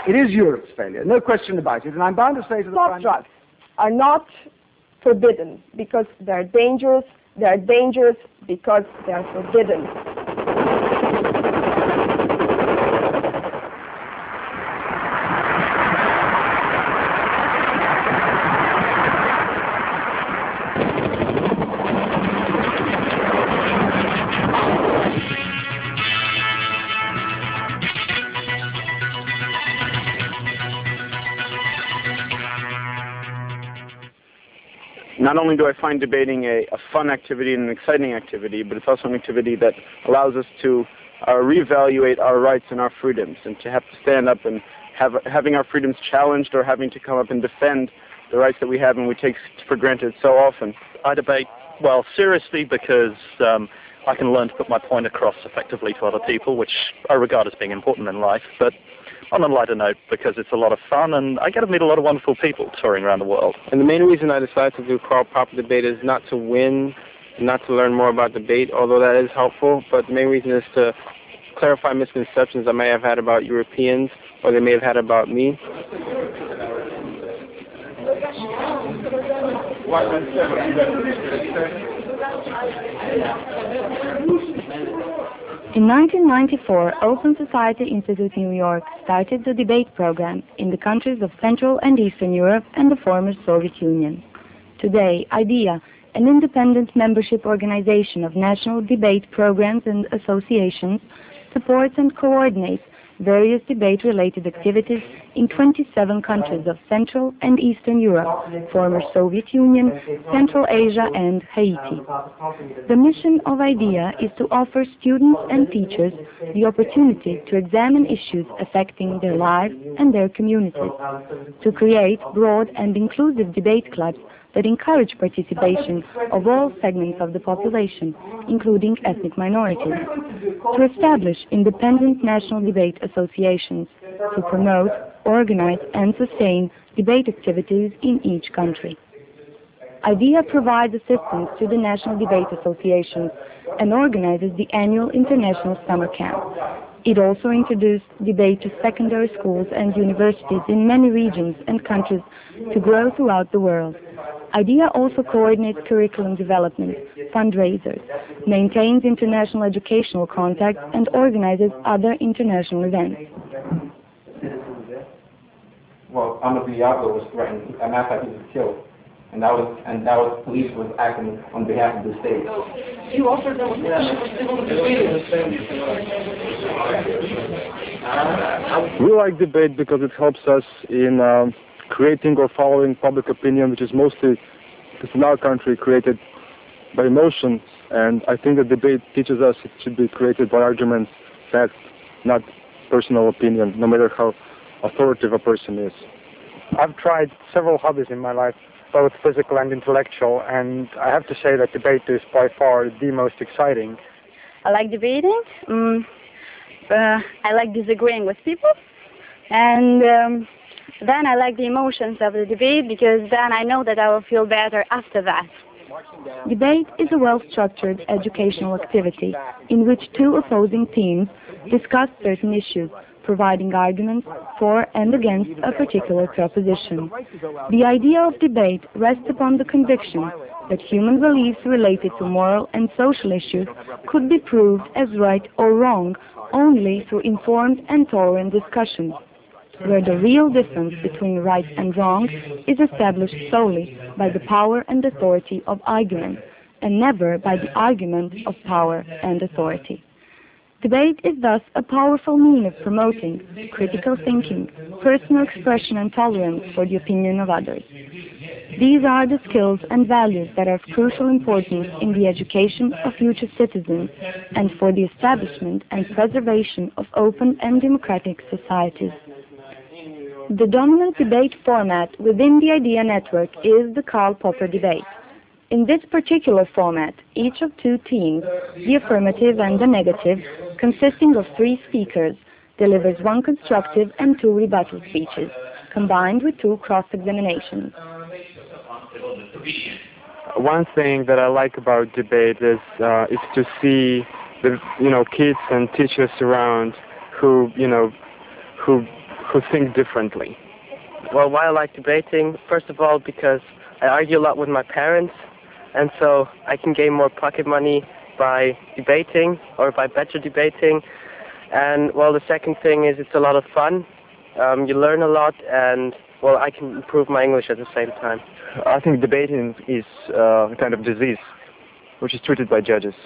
It is Europe's failure, no question about it. And I'm bound to say to the Soft drugs are not forbidden because they're dangerous. They're dangerous because they're forbidden. Not only do I find debating a fun activity and an exciting activity, but it's also an activity that allows us to reevaluate our rights and our freedoms, and to have to stand up and having our freedoms challenged, or having to come up and defend the rights that we have and we take for granted so often. I debate, well, seriously, because I can learn to put my point across effectively to other people, which I regard as being important in life, but on a lighter note, because it's a lot of fun and I get to meet a lot of wonderful people touring around the world. And the main reason I decided to do Karl Popper debate is not to win, not to learn more about debate, although that is helpful, but the main reason is to clarify misconceptions I may have had about Europeans, or they may have had about me. In 1994, Open Society Institute New York started the debate program in the countries of Central and Eastern Europe and the former Soviet Union. Today, IDEA, an independent membership organization of national debate programs and associations, supports and coordinates various debate-related activities in 27 countries of Central and Eastern Europe, former Soviet Union, Central Asia, and Haiti. The mission of IDEA is to offer students and teachers the opportunity to examine issues affecting their lives and their communities, to create broad and inclusive debate clubs that encourage participation of all segments of the population, including ethnic minorities, to establish independent national debate associations, to promote, organize, and sustain debate activities in each country. IDEA provides assistance to the national debate associations and organizes the annual International Summer Camp. It also introduced debate to secondary schools and universities in many regions and countries to grow throughout the world. IDEA also coordinates curriculum development, fundraisers, maintains international educational contacts, and organizes other international events. Well, Ahmed Diallo was threatened. As a matter of fact, he was killed. And that was police was acting on behalf of the state. You offered them a position for civil disobedience. We like debate because it helps us in creating or following public opinion, which is mostly, in our country, created by emotions. And I think that debate teaches us it should be created by arguments, facts, not personal opinion, no matter how authoritative a person is. I've tried several hobbies in my life, both physical and intellectual, and I have to say that debate is by far the most exciting. I like debating. I like disagreeing with people, and then I like the emotions of the debate, because then I know that I will feel better after that. Debate is a well-structured educational activity in which two opposing teams discuss certain issues, providing arguments for and against a particular proposition. The idea of debate rests upon the conviction that human beliefs related to moral and social issues could be proved as right or wrong only through informed and tolerant discussion, where the real difference between right and wrong is established solely by the power and authority of argument, and never by the argument of power and authority. Debate is thus a powerful means of promoting critical thinking, personal expression, and tolerance for the opinion of others. These are the skills and values that are of crucial importance in the education of future citizens and for the establishment and preservation of open and democratic societies. The dominant debate format within the IDEA network is the Karl Popper debate. In this particular format, each of two teams, the affirmative and the negative, consisting of 3 speakers, delivers 1 constructive and 2 rebuttal speeches, combined with 2 cross-examinations. One thing that I like about debate is to see the kids and teachers around who who think differently? Well, why I like debating, first of all, because I argue a lot with my parents, and so I can gain more pocket money by debating or by better debating. And, well, the second thing is it's a lot of fun. You learn a lot, and, well, I can improve my English at the same time. I think debating is a kind of disease which is treated by judges.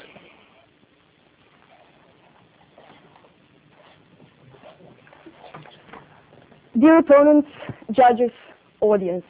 Dear opponents, judges, audience.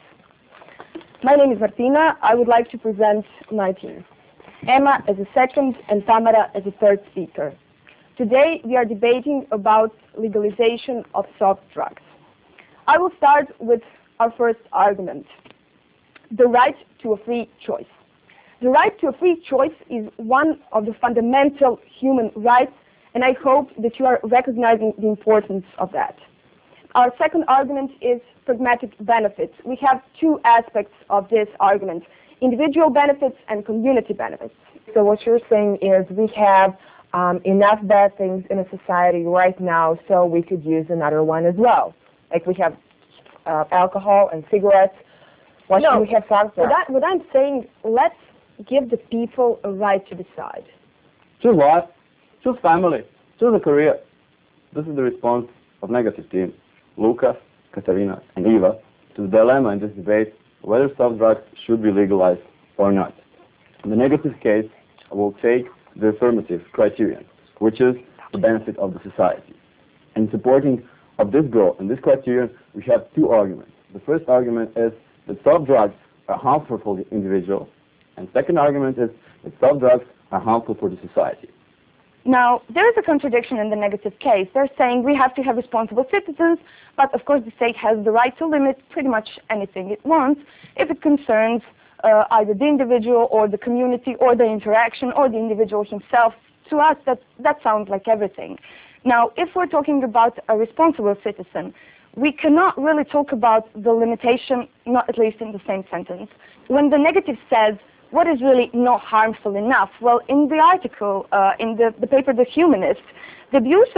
My name is Martina. I would like to present my team. Emma as a second and Tamara as a third speaker. Today we are debating about legalization of soft drugs. I will start with our first argument, the right to a free choice. The right to a free choice is one of the fundamental human rights, and I hope that you are recognizing the importance of that. Our second argument is pragmatic benefits. We have two aspects of this argument, individual benefits and community benefits. So what you're saying is we have enough bad things in a society right now, so we could use another one as well. Like we have alcohol and cigarettes. Why should we have soft drugs? What I'm saying, let's give the people a right to decide. Choose life, choose family, choose a career. This is the response of negative team. Lucas, Katarina, and Eva to the dilemma in this debate whether soft drugs should be legalized or not. In the negative case, I will take the affirmative criterion, which is the benefit of the society. In supporting of this goal and this criterion, we have two arguments. The first argument is that soft drugs are harmful for the individual, and the second argument is that soft drugs are harmful for the society. Now, there is a contradiction in the negative case. They're saying we have to have responsible citizens, but of course the state has the right to limit pretty much anything it wants if it concerns either the individual or the community or the interaction or the individual himself. To us, that sounds like everything. Now, if we're talking about a responsible citizen, we cannot really talk about the limitation, not at least in the same sentence. When the negative says, what is really not harmful enough? Well, in the article, in the paper The Humanist, the abuse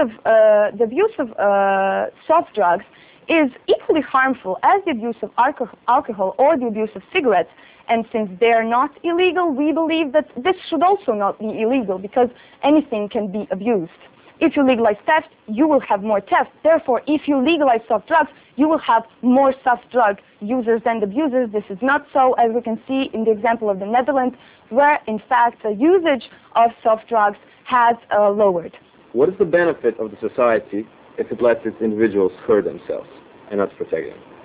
of soft drugs is equally harmful as the abuse of alcohol or the abuse of cigarettes. And since they're not illegal, we believe that this should also not be illegal because anything can be abused. If you legalize theft, you will have more theft. Therefore, if you legalize soft drugs, you will have more soft drug users than abusers. This is not so, as we can see in the example of the Netherlands, where, in fact, the usage of soft drugs has lowered. What is the benefit of the society if it lets its individuals hurt themselves and not protect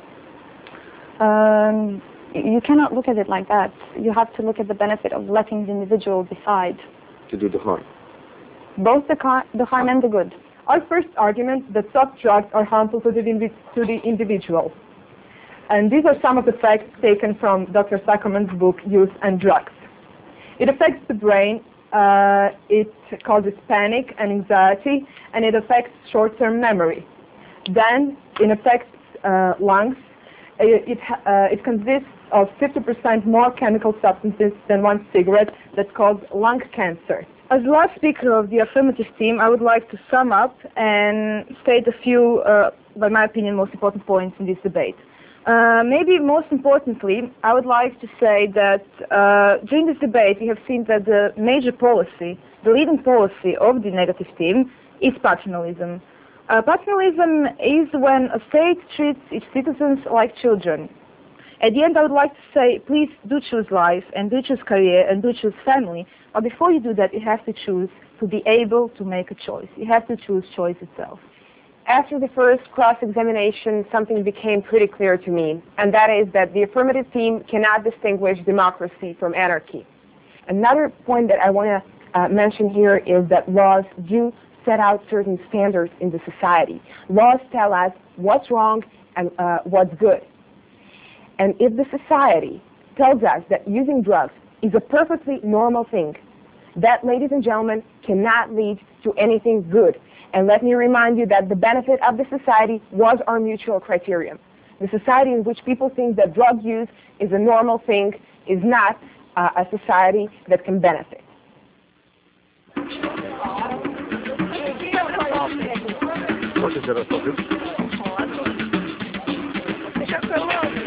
them? You cannot look at it like that. You have to look at the benefit of letting the individual decide. To do the harm. Both the harm and the good. Our first argument that soft drugs are harmful to the individual. And these are some of the facts taken from Dr. Zuckerman's book, Youth and Drugs. It affects the brain, it causes panic and anxiety, and it affects short-term memory. Then it affects lungs. It consists of 50% more chemical substances than one cigarette that cause lung cancer. As last speaker of the affirmative team, I would like to sum up and state a few, by my opinion, most important points in this debate. Maybe most importantly, I would like to say that during this debate, we have seen that the major policy, the leading policy of the negative team is paternalism. Paternalism is when a state treats its citizens like children. At the end, I would like to say, please do choose life, and do choose career, and do choose family. But before you do that, you have to choose to be able to make a choice. You have to choose choice itself. After the first cross-examination, something became pretty clear to me, and that is that the affirmative team cannot distinguish democracy from anarchy. Another point that I want to mention here is that laws do set out certain standards in the society. Laws tell us what's wrong and what's good. And if the society tells us that using drugs is a perfectly normal thing, that, ladies and gentlemen, cannot lead to anything good. And let me remind you that the benefit of the society was our mutual criterion. The society in which people think that drug use is a normal thing is not a society that can benefit. What is the world.